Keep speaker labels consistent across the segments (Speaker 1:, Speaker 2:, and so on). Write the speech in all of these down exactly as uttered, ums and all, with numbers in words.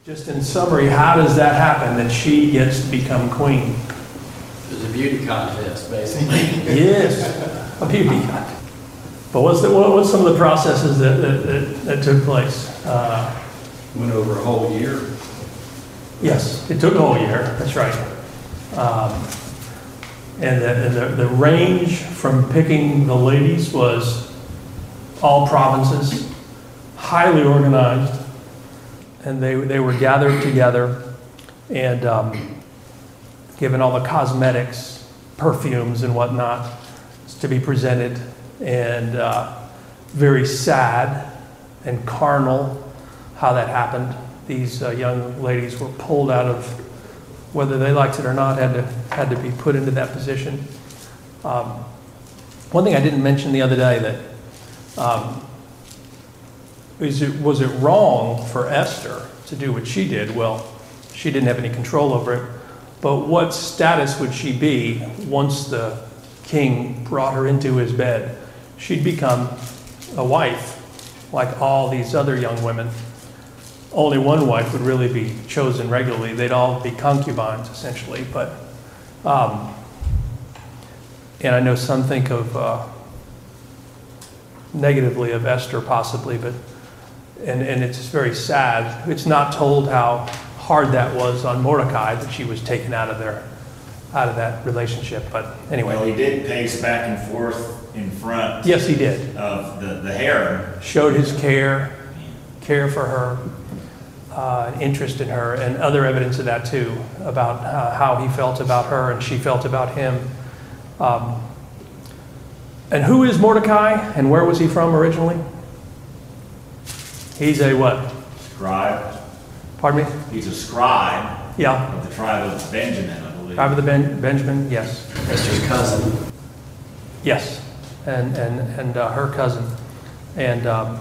Speaker 1: Just in summary, how does that happen that she gets to become queen?
Speaker 2: It was a beauty contest, basically.
Speaker 1: Yes, a beauty contest. But what's the, what, what's some of the processes that, that, that, that took place? Uh,
Speaker 3: Went over a whole year.
Speaker 1: yes, it took a whole year, that's right. Um, and the, and the, the range from picking the ladies was all provinces, highly organized, and they, they were gathered together and um, given all the cosmetics, perfumes and whatnot to be presented, and uh, very sad and carnal how that happened. These uh, young ladies were pulled out of, whether they liked it or not, had to had to be put into that position. Um, one thing I didn't mention the other day that um, is it was it wrong for Esther to do what she did? Well, she didn't have any control over it. But what status would she be once the king brought her into his bed? She'd become a wife, like all these other young women. Only one wife would really be chosen regularly. They'd all be concubines, essentially. But, um, and I know some think of uh, negatively of Esther, possibly, but and and it's very sad. It's not told how hard that was on Mordecai that she was taken out of there, out of that relationship. But anyway,
Speaker 4: well, he did pace back and forth in front.
Speaker 1: Yes, he did.
Speaker 4: Of the the harem.
Speaker 1: Showed his care, care for her. Uh, interest in her, and other evidence of that too, about uh, how he felt about her and she felt about him. Um, and who is Mordecai, and where was he from originally? He's a what?
Speaker 4: Scribe.
Speaker 1: Pardon me?
Speaker 4: He's a scribe.
Speaker 1: Yeah.
Speaker 4: Of the tribe of Benjamin, I believe.
Speaker 1: Tribe of the ben- Benjamin, yes.
Speaker 2: Esther's cousin.
Speaker 1: Yes, and and and uh, her cousin, and. Um,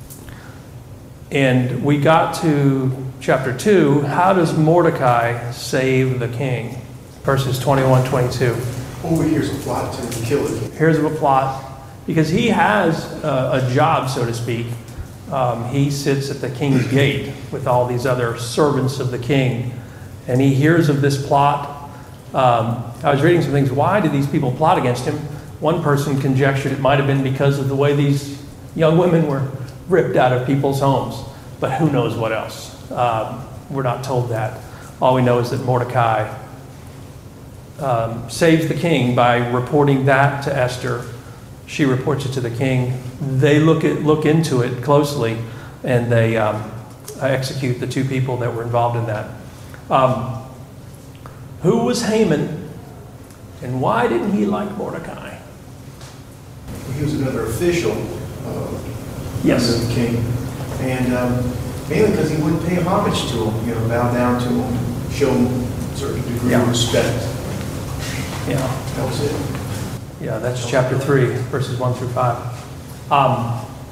Speaker 1: And we got to chapter two. How does Mordecai save the king? Verses twenty-one, twenty-two.
Speaker 5: Oh, here's a plot to kill it.
Speaker 1: Here's a plot. Because he has a, a job, so to speak. Um, he sits at the king's gate with all these other servants of the king. And he hears of this plot. Um, I was reading some things. Why did these people plot against him? One person conjectured it might have been because of the way these young women were ripped out of people's homes. But who knows what else? Um, we're not told that. All we know is that Mordecai um, saves the king by reporting that to Esther. She reports it to the king. They look at look into it closely, and they um, execute the two people that were involved in that. Um, who was Haman, and why didn't he like Mordecai?
Speaker 5: He was another official. Uh,
Speaker 1: Yes.
Speaker 5: Under the king. And um, mainly because he wouldn't pay homage to him, you know, bow down to him, show him a certain degree
Speaker 1: Yeah.
Speaker 5: of respect.
Speaker 1: Yeah.
Speaker 5: That was it.
Speaker 1: Yeah, that's chapter three, verses one through five. Um,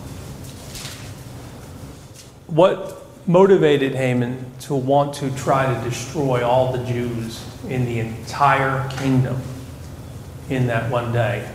Speaker 1: what motivated Haman to want to try to destroy all the Jews in the entire kingdom in that one day?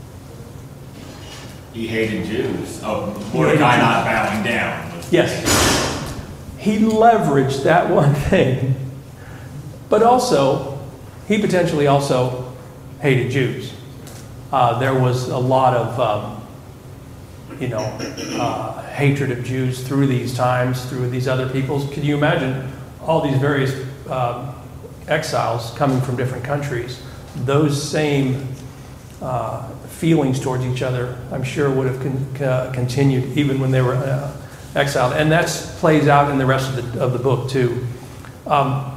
Speaker 4: He hated Jews. Oh, Mordecai not bowing down.
Speaker 1: Yes. He leveraged that one thing. But also, he potentially also hated Jews. Uh, there was a lot of, um, you know, uh, hatred of Jews through these times, through these other peoples. Can you imagine all these various um, exiles coming from different countries? Those same uh, feelings towards each other, I'm sure, would have con- uh, continued even when they were uh, exiled. And that plays out in the rest of the, of the book, too. Um,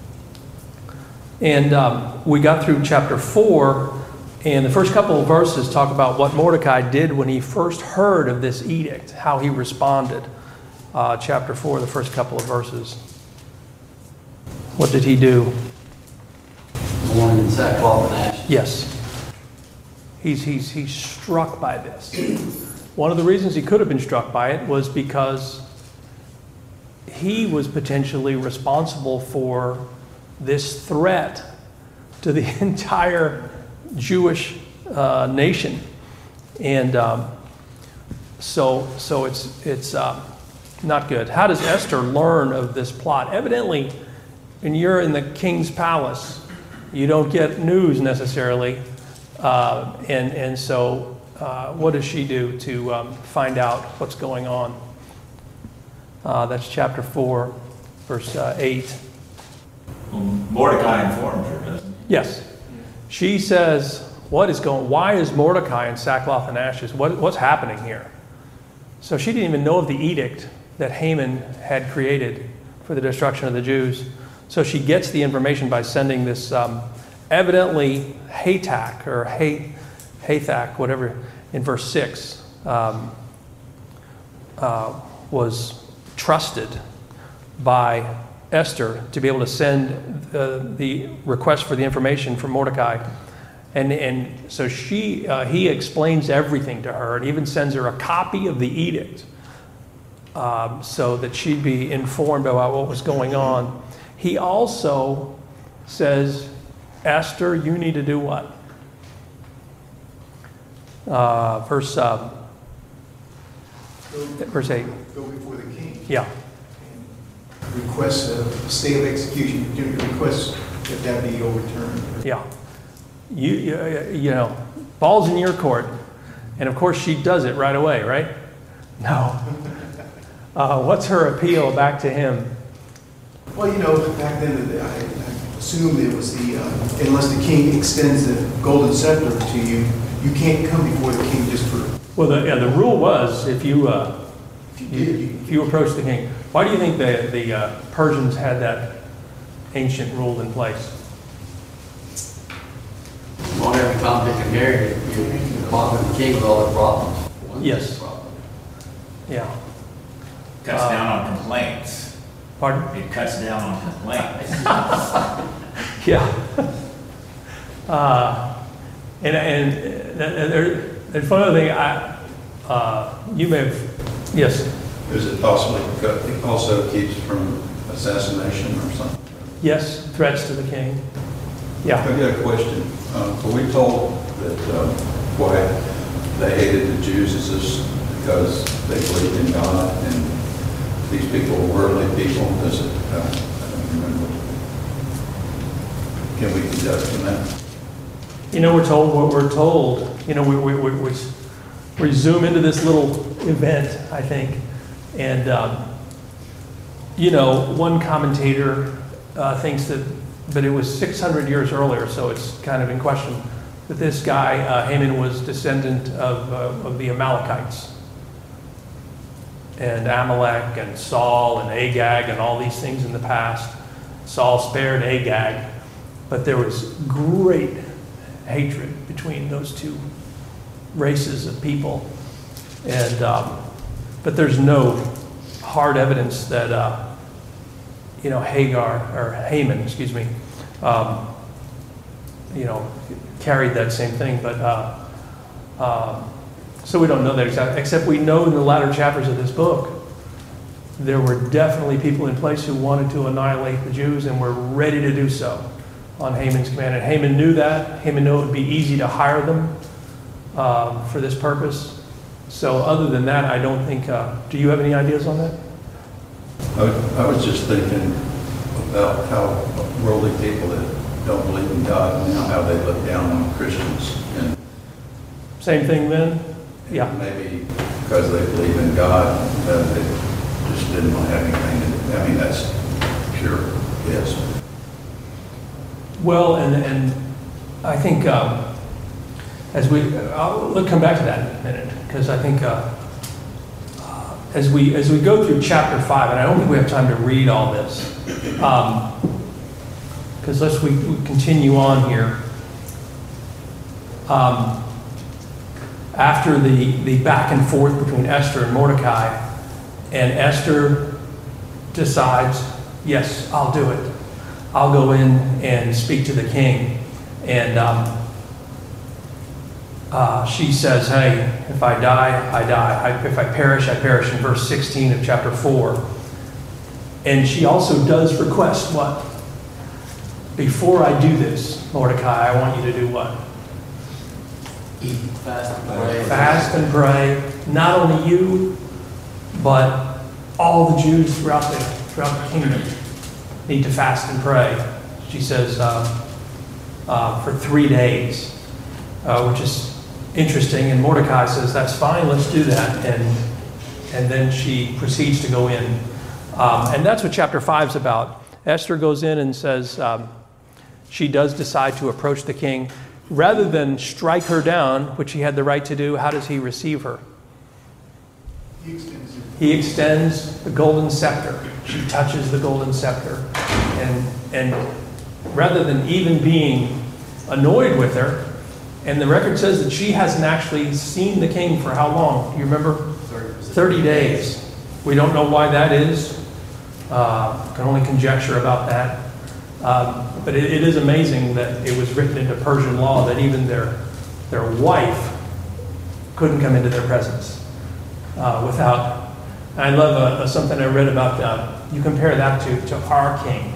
Speaker 1: and um, we got through chapter four, and the first couple of verses talk about what Mordecai did when he first heard of this edict, how he responded. Uh, chapter four, the first couple of verses. What did he do?
Speaker 2: Mourning in sackcloth and ashes.
Speaker 1: Yes. He's, he's, he's struck by this. One of the reasons he could have been struck by it was because he was potentially responsible for this threat to the entire Jewish uh, nation. And um, so so it's, it's um, not good. How does Esther learn of this plot? Evidently, when you're in the king's palace, you don't get news necessarily. Uh, and, and so uh, what does she do to um, find out what's going on? Uh, that's chapter four, verse uh, eight.
Speaker 4: Well, Mordecai informed her, doesn't he?
Speaker 1: Yes. She says, what is going, why is Mordecai in sackcloth and ashes? What, what's happening here? So she didn't even know of the edict that Haman had created for the destruction of the Jews. So she gets the information by sending this um, evidently Hatak or Hay, Hathak, whatever, in verse six, um, uh, was trusted by Esther to be able to send uh, the request for the information from Mordecai. And, and so she, uh, he explains everything to her and even sends her a copy of the edict um, so that she'd be informed about what was going on. He also says, Esther, you need to do what? Uh, verse, um, verse eight.
Speaker 5: Go before the king.
Speaker 1: Yeah.
Speaker 5: Request a stay of execution, do request that that be overturned.
Speaker 1: Yeah. You, you, you know, ball's in your court. And of course she does it right away, right? No. Uh, what's her appeal back to him?
Speaker 5: Well, you know, back then, I, I assume it was the, uh, unless the king extends the golden scepter to you, you can't come before the king just for...
Speaker 1: Well, the, yeah, the rule was if you, uh,
Speaker 5: If you
Speaker 1: you,
Speaker 5: did, you-
Speaker 1: if you approach the king. Why do you think the, the uh, Persians had that ancient rule in place?
Speaker 2: On every Tom, Dick, and Harry, you, you bother the king with all their problems. One
Speaker 1: Yes.
Speaker 2: problem.
Speaker 1: Yeah.
Speaker 4: Cuts
Speaker 1: Uh,
Speaker 4: down on complaints.
Speaker 1: Pardon?
Speaker 4: It cuts down on complaints.
Speaker 1: Yeah. uh, and and, and there, there's one other thing. I, uh, you may have, yes.
Speaker 3: Is it possibly, it also keeps from assassination or something?
Speaker 1: Yes, threats to the king. Yeah.
Speaker 3: I've got a question. Um, Were we told that um, why they hated the Jews is this because they believed in God and these people were worldly people? Does it, uh, I don't remember. Can we deduct from that?
Speaker 1: You know, we're told what we're told. You know, we, we, we, we, we zoom into this little event, I think. And, um, you know, one commentator uh, thinks that, but it was six hundred years earlier, so it's kind of in question, that this guy, uh, Haman, was descendant of, uh, of the Amalekites. And Amalek and Saul and Agag and all these things in the past. Saul spared Agag, but there was great hatred between those two races of people. And, um, but there's no hard evidence that, uh, you know, Hagar, or Haman, excuse me, um, you know, carried that same thing. But, uh, um, so we don't know that exactly, except we know in the latter chapters of this book, there were definitely people in place who wanted to annihilate the Jews and were ready to do so on Haman's command. And Haman knew that. Haman knew it would be easy to hire them um, for this purpose. So other than that, I don't think, uh, do you have any ideas on that?
Speaker 3: I was- I was just thinking about how worldly people that don't believe in God, now how they look down on Christians. And
Speaker 1: Same thing then? Yeah.
Speaker 3: maybe because they believe in God, uh, they just didn't want to have anything to do. I mean, that's pure yes.
Speaker 1: Well, and, and I think um, as we, I'll we'll come back to that in a minute, because I think uh, uh, as we as we go through chapter five, and I don't think we have time to read all this, because let's we, we continue on here. Um, after the, the back and forth between Esther and Mordecai, and Esther decides, yes, I'll do it. I'll go in and speak to the king. And um, uh, she says, hey, if I die, I die. I, if I perish, I perish, in verse sixteen of chapter four. And she also does request what? Before I do this, Mordecai, I want you to do what?
Speaker 2: Eat, fast, and pray.
Speaker 1: Fast and pray. Not only you, but all the Jews throughout the, throughout the kingdom need to fast and pray. She says, uh, uh, for three days, uh, which is interesting. And Mordecai says, that's fine, let's do that. And, and then she proceeds to go in. Um, and that's what chapter five is about. Esther goes in and says, um, she does decide to approach the king. Rather than strike her down, which he had the right to do, how does he receive her?
Speaker 5: He extends it.
Speaker 1: He extends the golden scepter. She touches the golden scepter. And, and rather than even being annoyed with her, and the record says that she hasn't actually seen the king for how long? You remember? thirty days. We don't know why that is. Uh, can only conjecture about that. Um, but it, it is amazing that it was written into Persian law that even their, their wife couldn't come into their presence uh, without. I love uh, something I read about. Uh, you compare that to, to our king.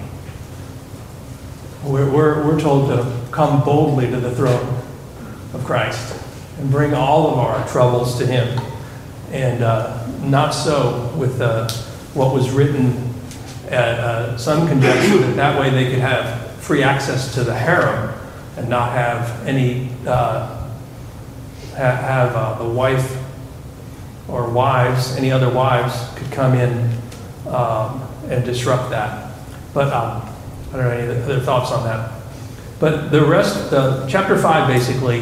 Speaker 1: We're, we're, we're told to come boldly to the throne of Christ and bring all of our troubles to him. And uh, not so with uh, what was written. Uh, uh, some conjecture that that way they could have free access to the harem and not have any, uh, ha- have uh, the wife or wives, any other wives could come in um, and disrupt that. But um, I don't know any other thoughts on that. But the rest, the chapter five basically,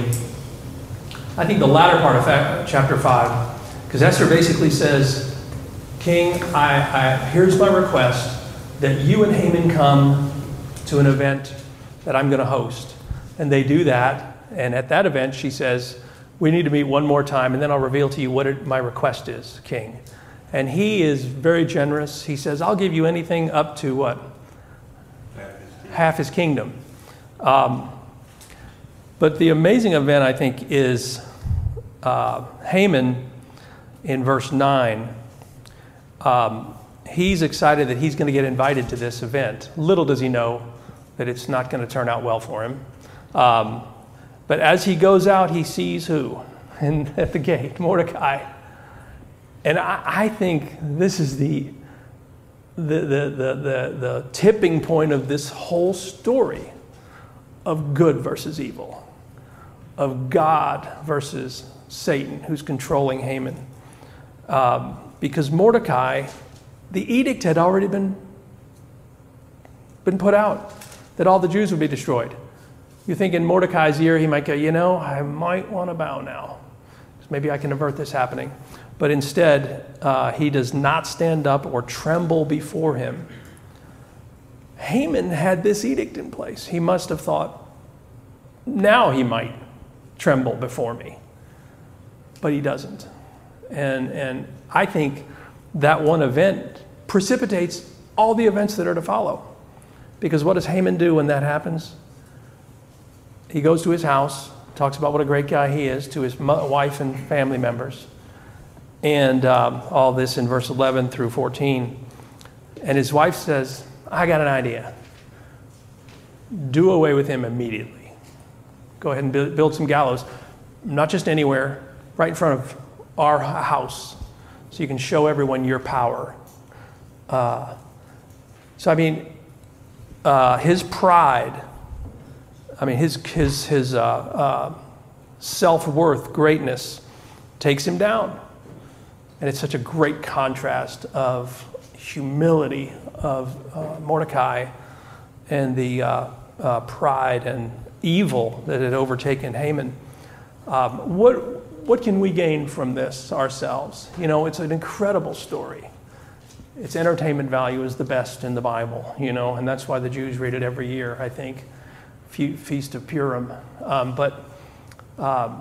Speaker 1: I think the latter part of fact, chapter five, because Esther basically says, King, I, I here's my request that you and Haman come to an event that I'm going to host. And they do that. And at that event, she says, we need to meet one more time, and then I'll reveal to you what it, my request is, King. And he is very generous. He says, I'll give you anything up to what? Half his kingdom. Um, but the amazing event, I think, is uh, Haman in verse nine. Um, he's excited that he's going to get invited to this event. Little does he know that it's not going to turn out well for him. Um, but as he goes out, he sees who? And at the gate, Mordecai. And I, I think this is the the, the, the, the the tipping point of this whole story of good versus evil, of God versus Satan, who's controlling Haman. Um, because Mordecai, the edict had already been, been put out that all the Jews would be destroyed. You think in Mordecai's ear he might go, you know, I might want to bow now. Maybe I can avert this happening. But instead, uh, he does not stand up or tremble before him. Haman had this edict in place. He must have thought, now he might tremble before me. But he doesn't. And, and I think that one event precipitates all the events that are to follow. Because what does Haman do when that happens? He goes to his house, talks about what a great guy he is to his wife and family members. And um, all this in verse eleven through fourteen. And his wife says, I got an idea. Do away with him immediately. Go ahead and build some gallows. Not just anywhere, right in front of our house. So you can show everyone your power. Uh, so, I mean, uh, his pride, I mean, his, his, his uh, uh, self-worth, greatness, takes him down. And it's such a great contrast of humility of uh, Mordecai and the uh, uh, pride and evil that had overtaken Haman. Um, what what can we gain from this ourselves? You know, it's an incredible story. Its entertainment value is the best in the Bible, you know, and that's why the Jews read it every year, I think, Feast of Purim. Um, but um,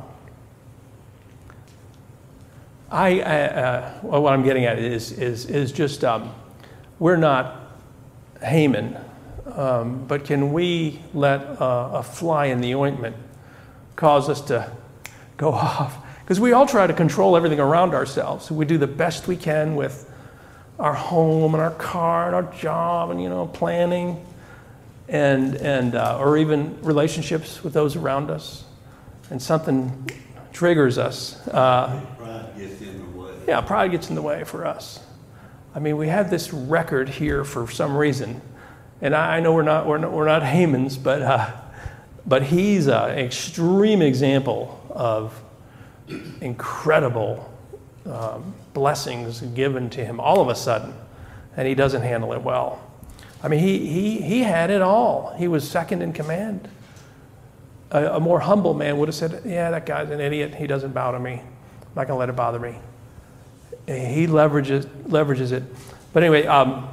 Speaker 1: I, I uh, well, what I'm getting at is is is just um, we're not Haman, um, but can we let uh, a fly in the ointment cause us to go off? Because we all try to control everything around ourselves. We do the best we can with our home and our car and our job and, you know, planning and and uh, or even relationships with those around us. And something triggers us. Uh,
Speaker 6: Pride gets in the way.
Speaker 1: Yeah, pride gets in the way for us. I mean, we have this record here for some reason, and I, I know we're not we're not, we're not Haman's, but uh, but he's an extreme example of incredible um, blessings given to him all of a sudden, and he doesn't handle it well. I mean, he he he had it all. He was second in command. A, a more humble man would have said, "Yeah, that guy's an idiot. He doesn't bow to me. I'm not going to let it bother me." He leverages leverages it. But anyway, um,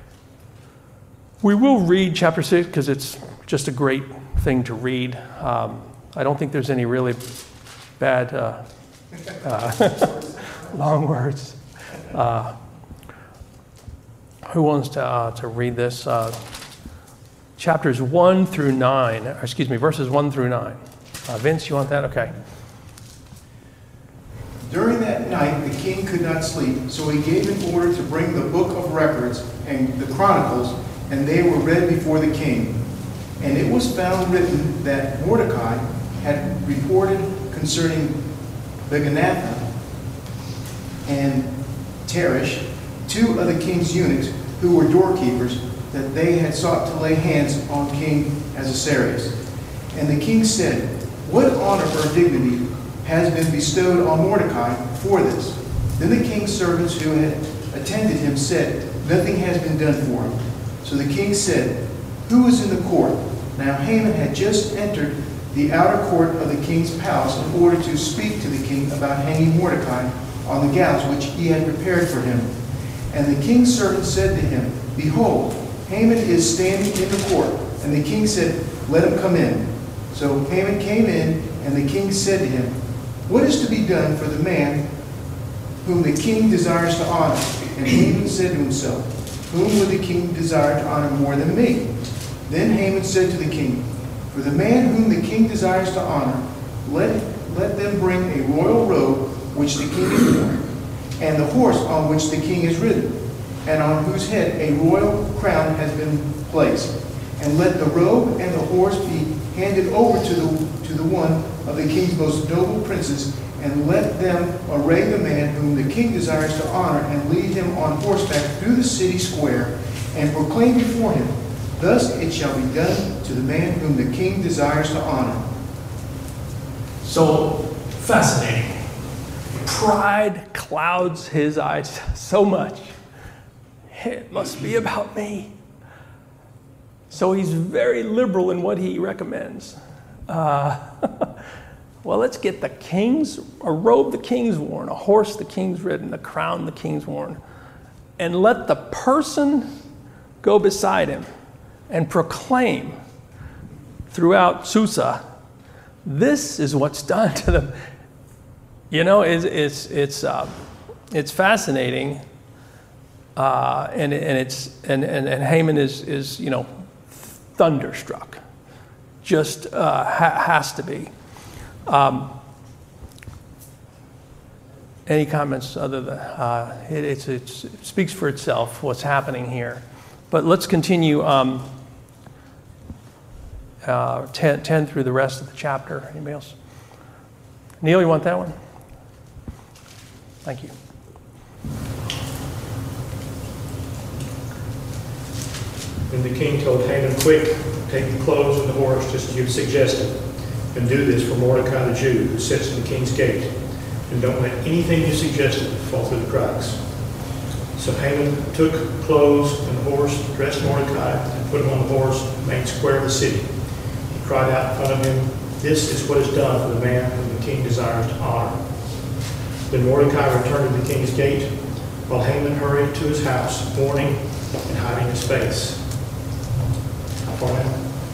Speaker 1: we will read chapter six because it's just a great thing to read. Um, I don't think there's any really bad uh, uh, long words. Uh, who wants to uh, to read this? Uh, chapters one through nine. Or excuse me, verses one through nine. Uh, Vince, you want that? Okay.
Speaker 5: During that night, the king could not sleep, so he gave an order to bring the book of records and the chronicles, and they were read before the king. And it was found written that Mordecai had reported concerning Beganatha and Teresh, two of the king's eunuchs who were doorkeepers, that they had sought to lay hands on King Ahasuerus. And the king said, "What honor or dignity has been bestowed on Mordecai for this?" Then the king's servants who had attended him said, "Nothing has been done for him." So the king said, "Who is in the court?" Now Haman had just entered the outer court of the king's palace in order to speak to the king about hanging Mordecai on the gallows which he had prepared for him. And the king's servant said to him, "Behold, Haman is standing in the court." And the king said, "Let him come in." So Haman came in, and the king said to him, "What is to be done for the man whom the king desires to honor?" And Haman said to himself, "Whom would the king desire to honor more than me?" Then Haman said to the king, "For the man whom the king desires to honor, let, let them bring a royal robe which the king has worn, and the horse on which the king is ridden, and on whose head a royal crown has been placed. And let the robe and the horse be handed over to the, to the one of the king's most noble princes, and let them array the man whom the king desires to honor, and lead him on horseback through the city square, and proclaim before him, Thus it shall be done to the man whom the king desires to honor."
Speaker 1: So fascinating. Pride clouds his eyes so much. It must be about me. So he's very liberal in what he recommends. Uh, well, let's get the king's, a robe the king's worn, a horse the king's ridden, a crown the king's worn, and let the person go beside him and proclaim throughout Susa, this is what's done to them. You know, it's it's it's uh, it's fascinating, uh, and and it's and, and and Haman is is you know thunderstruck, just uh, ha- has to be. Um, any comments other than uh, it, it's, it's it speaks for itself what's happening here, but let's continue. Um, uh, ten, ten through the rest of the chapter. Anybody else? Neil, you want that one? Thank you.
Speaker 6: And the king told Haman, "Quick, take the clothes and the horse, just as you've suggested, and do this for Mordecai the Jew, who sits in the king's gate. And don't let anything you suggested fall through the cracks." So Haman took clothes and the horse, dressed Mordecai, and put him on the horse, and made square of the city. He cried out in front of him, "This is what is done for the man whom the king desires to honor." Then Mordecai returned to the king's gate, while Haman hurried to his house, mourning and hiding his face. How far now?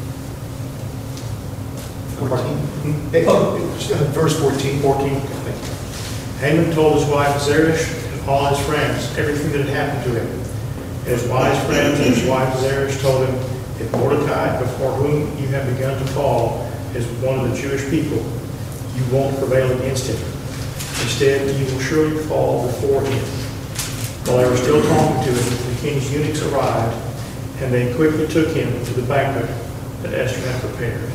Speaker 5: fourteen.
Speaker 6: Hmm?
Speaker 5: Eh, oh, verse fourteen.
Speaker 6: fourteen. Haman told his wife Zeresh and all his friends everything that had happened to him. And his wise friends and his wife Zeresh told him, "If Mordecai, before whom you have begun to fall, is one of the Jewish people, you won't prevail against him. Instead, you will surely fall before him." While they were still talking to him, the king's eunuchs arrived, and they quickly took him to the banquet that Esther had prepared.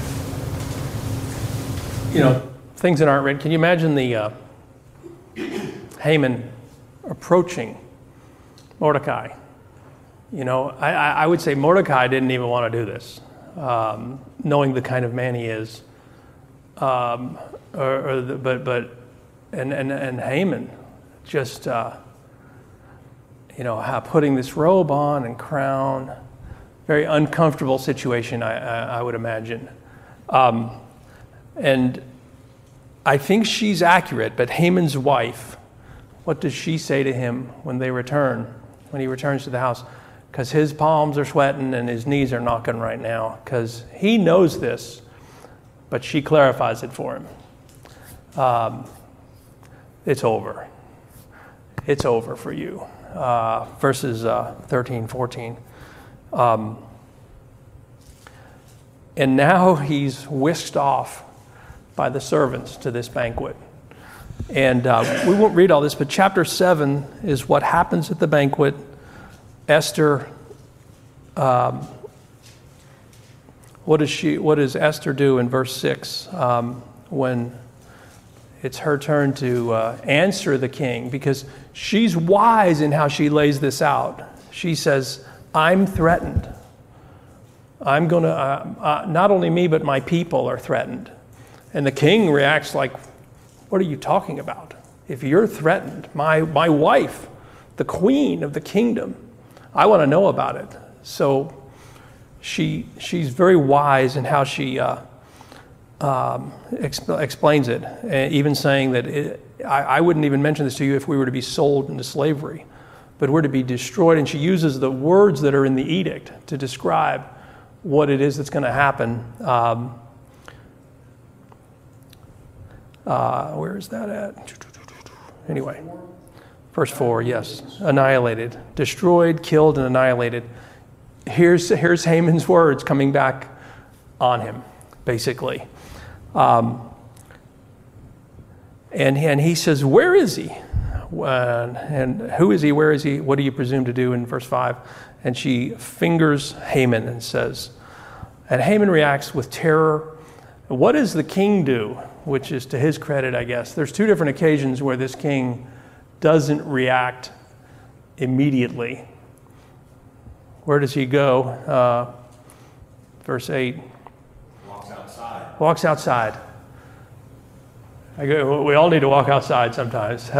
Speaker 1: You know, things that aren't read. Can you imagine the uh, Haman approaching Mordecai. You know, I, I would say Mordecai didn't even want to do this, um, knowing the kind of man he is. Um, or, or the, but but and and and Haman, just uh, you know, how putting this robe on and crown, very uncomfortable situation, I I, I would imagine, um, and I think she's accurate. But Haman's wife, what does she say to him when they return, when he returns to the house? Because his palms are sweating and his knees are knocking right now, because he knows this, but she clarifies it for him. Um, it's over. It's over for you. Uh, verses uh, thirteen, fourteen. Um, and now he's whisked off by the servants to this banquet. And uh, we won't read all this, but chapter seven is what happens at the banquet. Esther, um, what does she? What does Esther do in verse six um, when it's her turn to uh, answer the king? Because she's wise in how she lays this out. She says, "I'm threatened. I'm going to. Uh, uh, not only me, but my people are threatened." And the king reacts like, "What are you talking about? If you're threatened, my my wife, the queen of the kingdom, I want to know about it." So she she's very wise in how she uh, um, exp- explains it, uh, even saying that it, I, I wouldn't even mention this to you if we were to be sold into slavery, but we're to be destroyed. And she uses the words that are in the edict to describe what it is that's going to happen. Um, uh, where is that at? Anyway. Verse four, yes, annihilated, destroyed, killed, and annihilated. Here's, here's Haman's words coming back on him, basically. Um, and, and he says, where is he? Uh, and who is he? Where is he? What do you presume to do in verse five? And she fingers Haman and says, and Haman reacts with terror. What does the king do? Which is to his credit, I guess. There's two different occasions where this king doesn't react immediately. Where does he go? Uh, verse eight.
Speaker 4: Walks outside.
Speaker 1: Walks outside. I go, we all need to walk outside sometimes.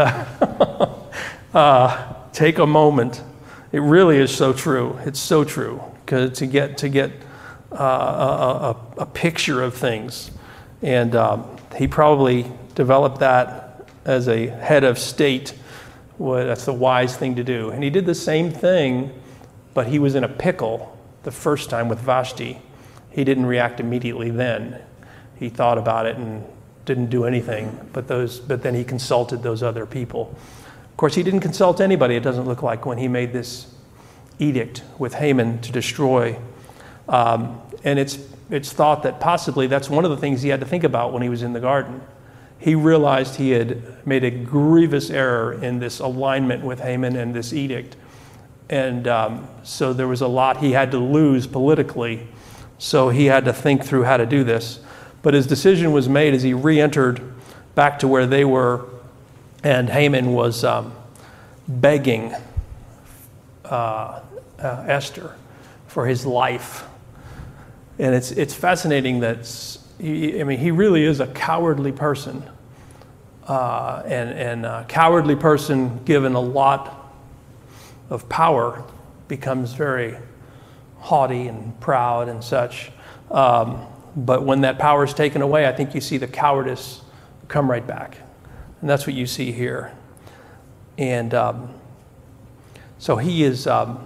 Speaker 1: uh, take a moment. It really is so true. It's so true. 'Cause to get to get uh, a, a, a picture of things, and um, he probably developed that as a head of state. Well, that's the wise thing to do. And he did the same thing, but he was in a pickle the first time with Vashti. He didn't react immediately then. He thought about it and didn't do anything, but those. But then he consulted those other people. Of course, he didn't consult anybody, it doesn't look like, when he made this edict with Haman to destroy. Um, and it's it's thought that possibly that's one of the things he had to think about when he was in the garden. He realized he had made a grievous error in this alignment with Haman and this edict. And um, so there was a lot he had to lose politically. So he had to think through how to do this. But his decision was made as he re-entered back to where they were. And Haman was um, begging uh, uh, Esther for his life. And it's it's fascinating that... He, I mean, he really is a cowardly person, uh, and, and a cowardly person given a lot of power becomes very haughty and proud and such. Um, but when that power is taken away, I think you see the cowardice come right back. And that's what you see here. And um, so he is, um,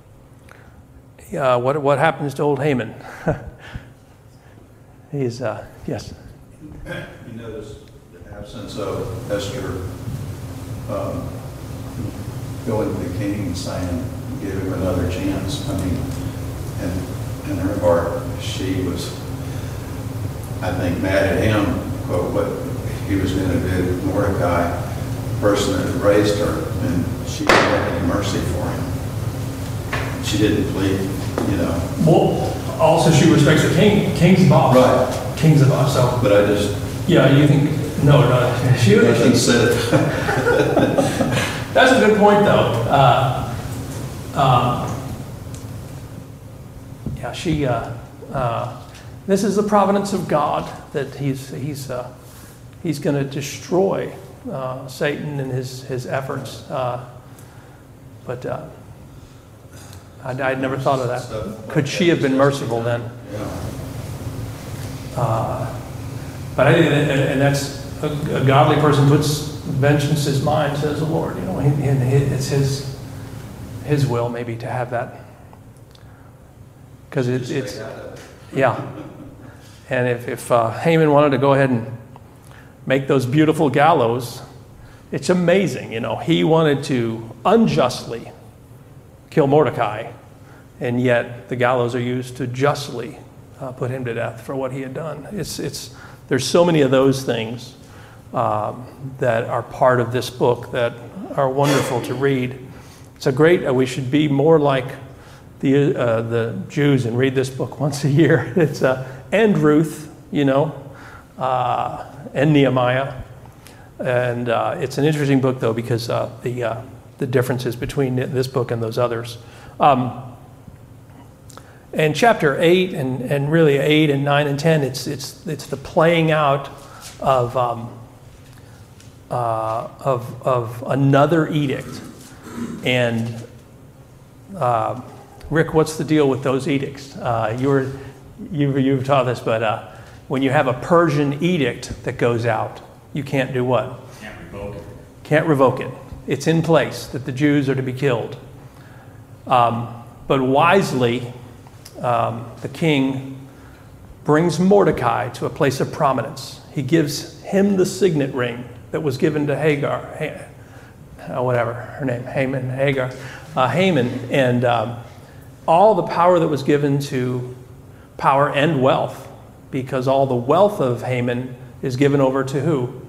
Speaker 1: uh, what, what happens to old Haman? He's, uh, yes.
Speaker 3: You notice the absence of Esther um, going to the king and saying, give him another chance. I mean, and in her heart, she was, I think, mad at him, but what he was going to do, Mordecai, the person that raised her, and she didn't have any mercy for him. She didn't plead, you know.
Speaker 1: Well, also she respects the king. King's the boss.
Speaker 3: Right.
Speaker 1: King's the boss. So
Speaker 3: But I just,
Speaker 1: yeah, you think no, no. She,
Speaker 3: I think said it.
Speaker 1: that's a good point, though. Uh, Um, yeah, she. Uh, uh, this is the providence of God that He's He's uh, He's going to destroy uh, Satan and his his efforts. Uh, but uh, I I'd never thought of that. Could she have been merciful then?
Speaker 3: Yeah.
Speaker 1: Uh, but I think, and, and that's a, a godly person puts vengeance in his mind, says the Lord. You know, he, and it's his his will maybe to have that, because it, it's yeah. And if if uh, Haman wanted to go ahead and make those beautiful gallows, it's amazing. You know, he wanted to unjustly kill Mordecai, and yet the gallows are used to justly uh, put him to death for what he had done. It's it's there's so many of those things um, that are part of this book that are wonderful to read. It's a great. Uh, we should be more like the uh, the Jews and read this book once a year. It's uh, and Ruth, you know, uh, and Nehemiah, and uh, it's an interesting book though because uh, the uh, the differences between this book and those others. Um, and chapter eight and, and really eight and nine and ten, it's it's it's the playing out of um, uh, of of another edict. And uh, Rick, what's the deal with those edicts? Uh, you were you you've taught this, but uh, when you have a Persian edict that goes out, you can't do what?
Speaker 4: Can't revoke it.
Speaker 1: Can't revoke it. It's in place that the Jews are to be killed. Um, but wisely, um, the king brings Mordecai to a place of prominence. He gives him the signet ring that was given to Hagar, ha- uh, whatever her name, Haman, Hagar, uh, Haman, and um, all the power that was given to power and wealth, because all the wealth of Haman is given over to who?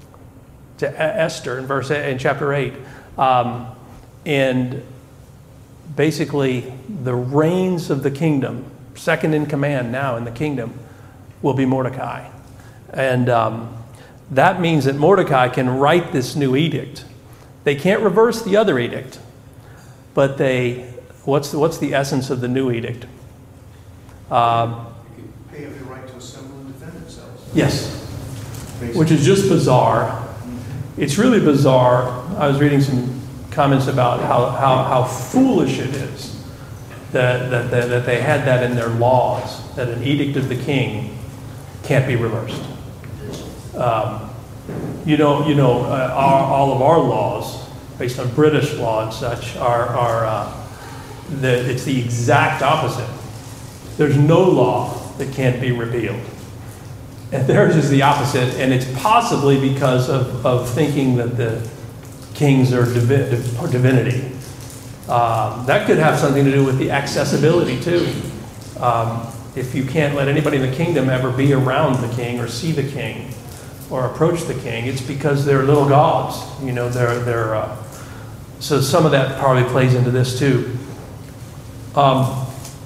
Speaker 1: To Esther in verse in chapter eight, um, and basically the reins of the kingdom, second in command now in the kingdom, will be Mordecai, and um, that means that Mordecai can write this new edict. They can't reverse the other edict, but they what's the, what's the essence of the new edict? Um,
Speaker 5: They have the right to assemble and defend themselves.
Speaker 1: yes,
Speaker 5: Basically.
Speaker 1: which is just bizarre. It's really bizarre. I was reading some comments about how, how, how foolish it is that, that, that, that they had that in their laws, that an edict of the king can't be reversed. Um, you know, you know, uh, our, all of our laws, based on British law and such, are, are uh, the, it's the exact opposite. There's no law that can't be repealed. And theirs is the opposite, and it's possibly because of, of thinking that the kings are divi- div- divinity. Um, that could have something to do with the accessibility, too. Um, if you can't let anybody in the kingdom ever be around the king or see the king or approach the king, it's because they're little gods. You know, they're, they're, uh, so some of that probably plays into this, too. Um,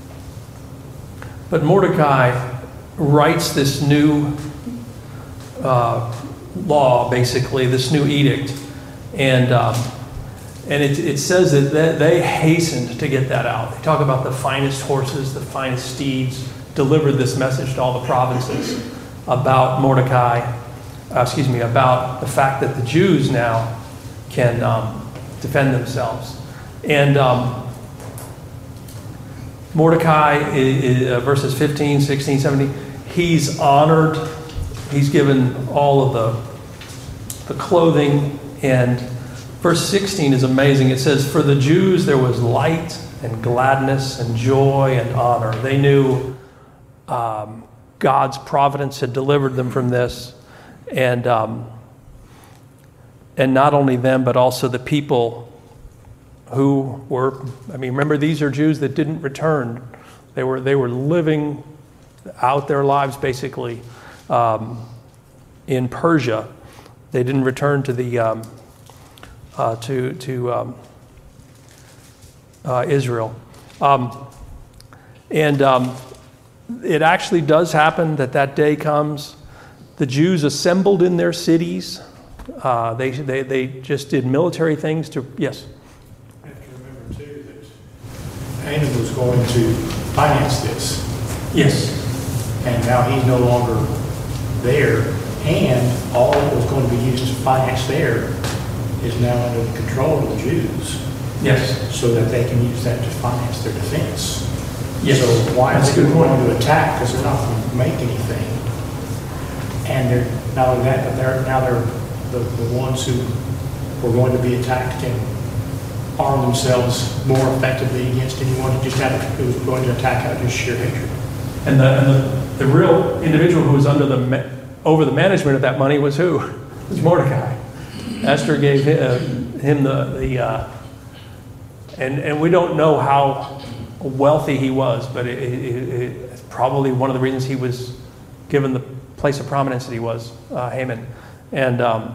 Speaker 1: but Mordecai writes this new uh, law, basically, this new edict. And um, and it, it says that they hastened to get that out. They talk about the finest horses, the finest steeds, delivered this message to all the provinces about Mordecai, uh, excuse me, about the fact that the Jews now can um, defend themselves. And um, Mordecai, is, uh, verses fifteen, sixteen, seventeen, he's honored. He's given all of the, the clothing. And verse sixteen is amazing. It says, for the Jews there was light and gladness and joy and honor. They knew um, God's providence had delivered them from this. And, um, and not only them, but also the people who were, I mean, remember, these are Jews that didn't return. They were they were living out their lives, basically, um, in Persia. They didn't return to the um, uh, to to um, uh, Israel, um, and um, it actually does happen that that day comes. The Jews assembled in their cities. Uh, they they they just did military things to yes.
Speaker 6: You have to remember, too, that Haman was going to finance this,
Speaker 1: Yes,
Speaker 6: and now he's no longer there, and all that was going to be used to finance there is now under the control of the Jews,
Speaker 1: yes,
Speaker 6: so that they can use that to finance their defense.
Speaker 1: yes.
Speaker 6: So why
Speaker 1: That's
Speaker 6: are
Speaker 1: a
Speaker 6: they
Speaker 1: good point.
Speaker 6: going to attack? Because they're not going to make anything. And they're, not only that, but they're, now they're the, the ones who were going to be attacked can arm themselves more effectively against anyone who just had, who was going to attack out of just sheer hatred.
Speaker 1: And the, and the, the real individual who was under the, ma- over the management of that money was who? It was Mordecai. Esther gave him, uh, him the, the uh, and, and we don't know how wealthy he was, but it, it, it, it's probably one of the reasons he was given the place of prominence that he was, uh, Haman. And, um,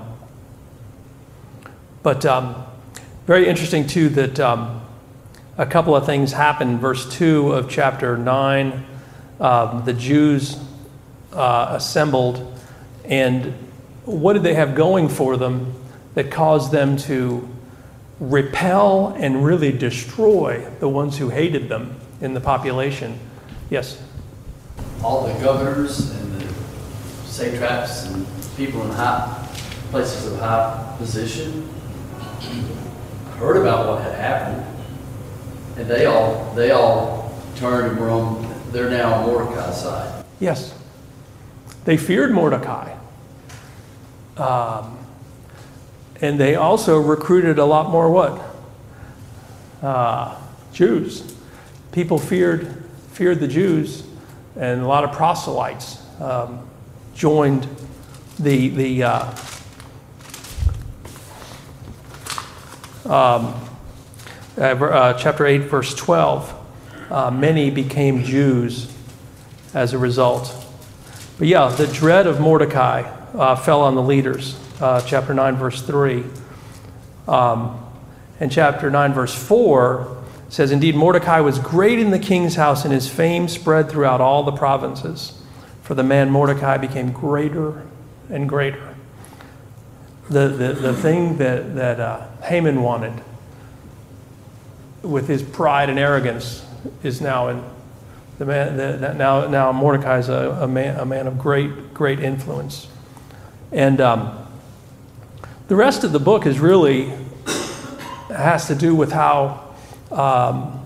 Speaker 1: but um, very interesting too that um, a couple of things happen. Verse two of chapter nine, um, the Jews uh, assembled, and what did they have going for them that caused them to repel and really destroy the ones who hated them in the population? Yes?
Speaker 2: All the governors and the satraps and people in high places of high position heard about what had happened, and they all they all turned and were on. They're now on Mordecai's side.
Speaker 1: Yes. They feared Mordecai. Um, and they also recruited a lot more what? Uh, Jews. People feared feared the Jews, and a lot of proselytes um, joined the the uh, um, uh, uh, chapter eight, verse twelve. Uh, many became Jews as a result. But yeah, the dread of Mordecai uh, fell on the leaders. Uh, chapter nine, verse three. Um, and chapter nine, verse four says, "Indeed, Mordecai was great in the king's house, and his fame spread throughout all the provinces. For the man Mordecai became greater and greater." The, the, the thing that, that uh, Haman wanted with his pride and arrogance is now in the man. The, that now, now Mordecai is a, a man, a man of great, great influence, and um, the rest of the book is really has to do with how um,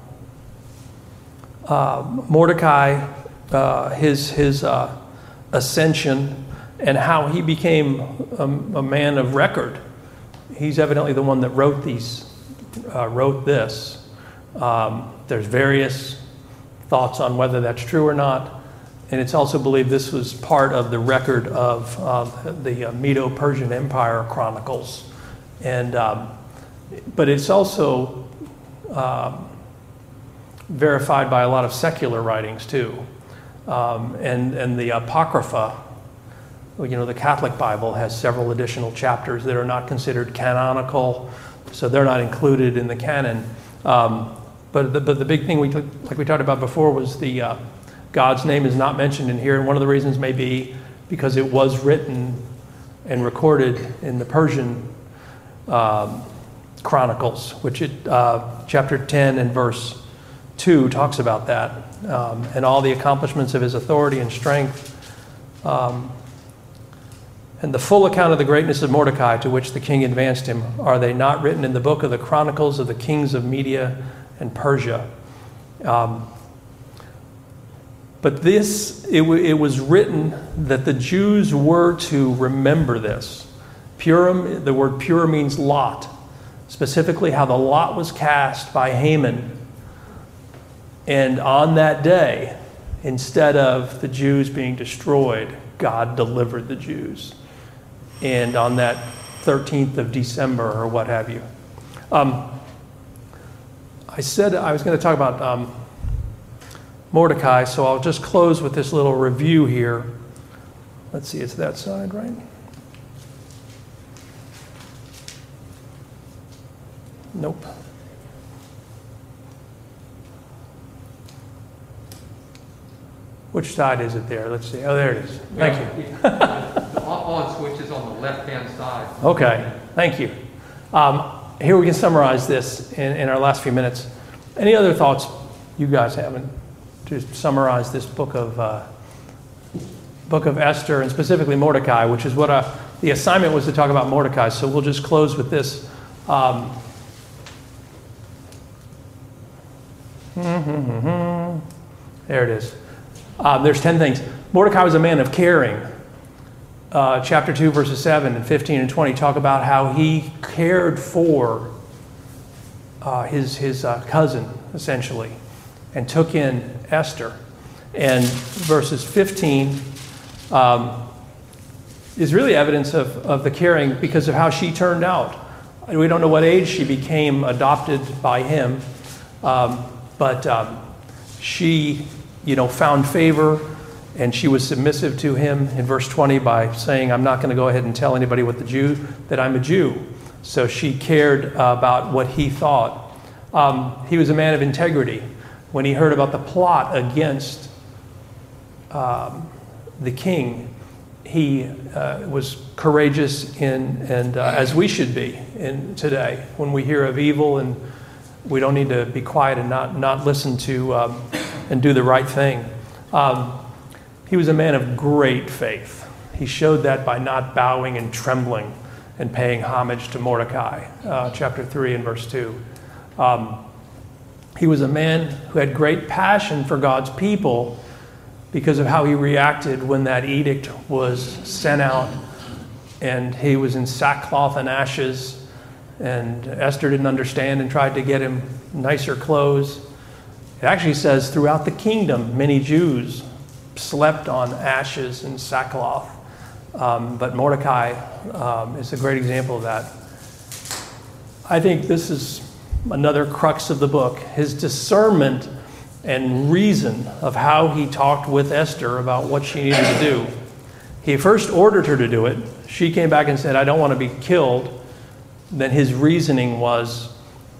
Speaker 1: uh, Mordecai, uh, his his uh, ascension, and how he became a, a man of record. He's evidently the one that wrote these, uh, wrote this. Um, there's various thoughts on whether that's true or not, and it's also believed this was part of the record of uh, the uh, Medo-Persian Empire chronicles, and um, but it's also um, verified by a lot of secular writings too, um, and and the Apocrypha. You know, the Catholic Bible has several additional chapters that are not considered canonical, so they're not included in the canon. Um, but, the, but the big thing, we like we talked about before, was the uh, God's name is not mentioned in here, and one of the reasons may be because it was written and recorded in the Persian um, Chronicles, which it, uh, chapter ten and verse two talks about that, um, and all the accomplishments of his authority and strength. Um, And the full account of the greatness of Mordecai, to which the king advanced him, are they not written in the book of the Chronicles of the kings of Media and Persia? Um, but this, it, w- it was written that the Jews were to remember this. Purim, the word pure means lot, specifically how the lot was cast by Haman. And on that day, instead of the Jews being destroyed, God delivered the Jews. And on that thirteenth of December or what have you. Um, I said I was going to talk about um, Mordecai, so I'll just close with this little review here. Let's see, it's that side, right? Nope. Which side is it there? Let's see. Oh, there it is. Thank you.
Speaker 7: The on switch is on the left-hand side.
Speaker 1: Okay, thank you. Um, here we can summarize this in, in our last few minutes. Any other thoughts you guys haven't, to summarize this book of uh, book of Esther, and specifically Mordecai, which is what uh, the assignment was to talk about Mordecai. So we'll just close with this. Um, there it is. Um, there's ten things. Mordecai was a man of caring. Uh, chapter two, verses seven and fifteen and twenty talk about how he cared for uh, his, his uh, cousin, essentially, and took in Esther. And verses fifteen um, is really evidence of, of the caring because of how she turned out. We don't know what age she became adopted by him, um, but um, she, you know, found favor, and she was submissive to him in verse twenty by saying, I'm not going to go ahead and tell anybody what the Jew, that I'm a Jew. So she cared uh, about what he thought. Um, he was a man of integrity. When he heard about the plot against um, the king, he uh, was courageous in, and uh, as we should be in today, when we hear of evil, and we don't need to be quiet and not, not listen to um, and do the right thing. Um, he was a man of great faith. He showed that by not bowing and trembling and paying homage to Mordecai, uh, chapter three and verse two. Um, he was a man who had great passion for God's people because of how he reacted when that edict was sent out, and he was in sackcloth and ashes, and Esther didn't understand and tried to get him nicer clothes. It actually says throughout the kingdom, many Jews slept on ashes and sackcloth. Um, but Mordecai um, is a great example of that. I think this is another crux of the book, his discernment and reason of how he talked with Esther about what she needed to do. He first ordered her to do it. She came back and said, I don't want to be killed. Then his reasoning was,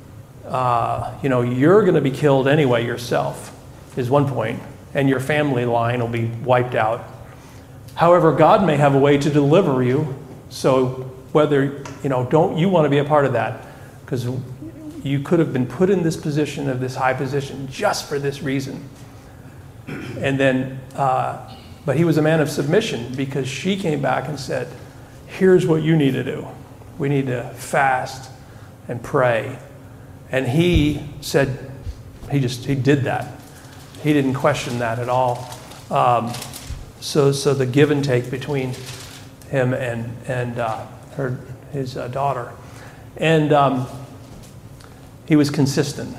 Speaker 1: uh, you know, you're going to be killed anyway yourself, is one point, and your family line will be wiped out. However, God may have a way to deliver you, so whether, you know, don't you want to be a part of that? Because you could have been put in this position, of this high position, just for this reason. And then, uh, but he was a man of submission, because she came back and said, here's what you need to do. We need to fast and pray. And he said, he just, he did that. He didn't question that at all. Um, so, so the give and take between him and, and uh, her, his uh, daughter. And um, he was consistent.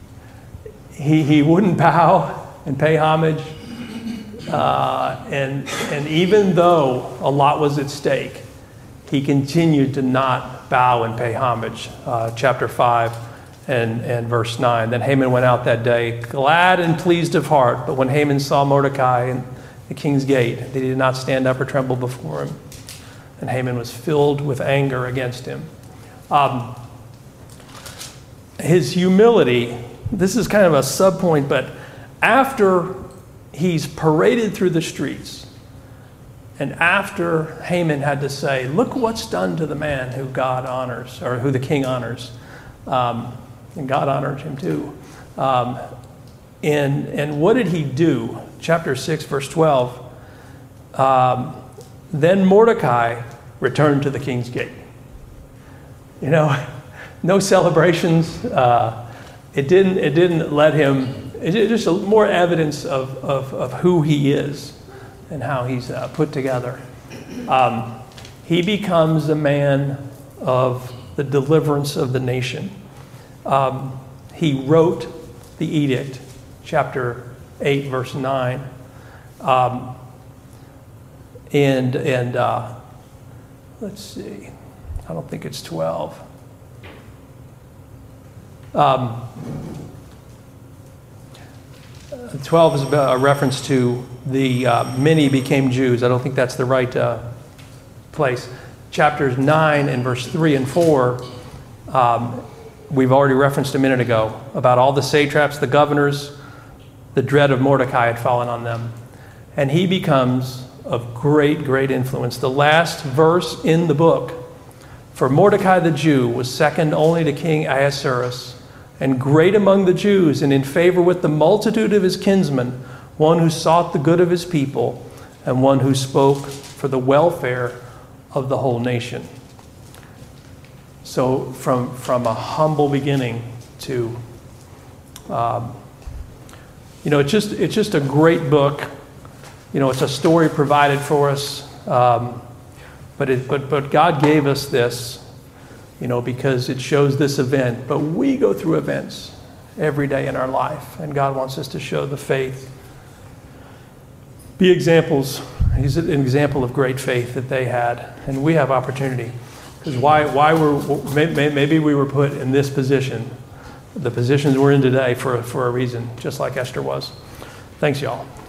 Speaker 1: He, he wouldn't bow and pay homage. Uh, and, and even though a lot was at stake, he continued to not bow and pay homage. Uh, chapter five and, and verse nine. Then Haman went out that day, glad and pleased of heart. But when Haman saw Mordecai in the king's gate, he did not stand up or tremble before him. And Haman was filled with anger against him. Um, his humility, this is kind of a subpoint, but after he's paraded through the streets, and after Haman had to say, look what's done to the man who God honors, or who the king honors, um, and God honored him too. Um, and, and what did he do? Chapter six, verse twelve. Um, then Mordecai returned to the king's gate. You know, no celebrations. Uh, it didn't. It didn't let him. It's just a, more evidence of, of, of who he is and how he's uh, put together. Um, he becomes a man of the deliverance of the nation. Um, he wrote the edict, chapter eight, verse nine, um, and and uh, let's see, I don't think it's twelve. Um, twelve is a reference to the uh, many became Jews. I don't think that's the right uh, place. Chapters nine and verse three and four, um, we've already referenced a minute ago, about all the satraps, the governors, the dread of Mordecai had fallen on them. And he becomes of great, great influence. The last verse in the book, for Mordecai the Jew was second only to King Ahasuerus, and great among the Jews, and in favor with the multitude of his kinsmen, one who sought the good of his people, and one who spoke for the welfare of the whole nation. So from, from a humble beginning to, um, you know, it's just, it's just a great book. You know, it's a story provided for us, um, but, it, but, but God gave us this, you know, because it shows this event. But we go through events every day in our life, and God wants us to show the faith. Be examples. He's an example of great faith that they had, and we have opportunity. Because why, why were, maybe we were put in this position, the positions we're in today for, for a reason, just like Esther was. Thanks, y'all.